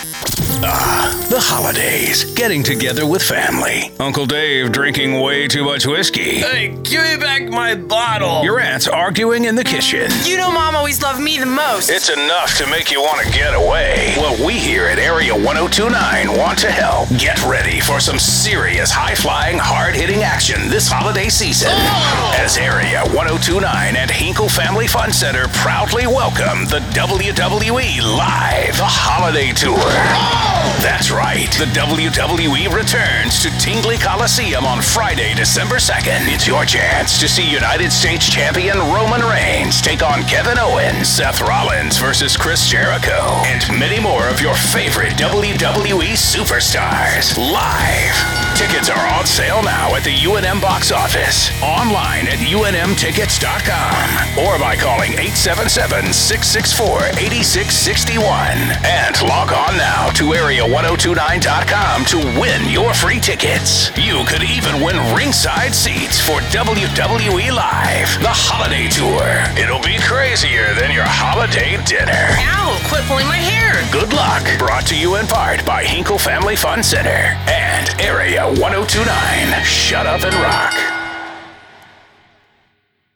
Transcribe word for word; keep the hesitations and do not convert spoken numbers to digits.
Ah, the holidays. Getting together with family. Uncle Dave drinking way too much whiskey. Hey, give me back my bottle. Your aunts arguing in the kitchen. You know Mom always loved me the most. It's enough to make you want to get away. Well, we here at Area one oh two point nine want to help. Get ready for some serious high-flying, hard-hitting action this holiday season. Oh! As Area one oh two point nine and Hinkle Family Fun Center proudly welcome the W W E Live, the Holiday Tour. Oh! That's right. The W W E returns to Tingley Coliseum on Friday, December second. It's your chance to see United States Champion Roman Reigns take on Kevin Owens, Seth Rollins versus Chris Jericho, and many more of your favorite W W E superstars live. Tickets are on sale now at the U N M box office, online at U N M tickets dot com, or by calling eight seven seven, six six four, eight six six one. And log on now to area one oh two nine dot com to win your free tickets. You could even win ringside seats for W W E Live, the Holiday Tour. It'll be crazier than your holiday dinner. Ow, quit pulling my hair. Good luck. Brought to you in part by Hinkle Family Fun Center and Area one oh two point nine. Shut up and rock.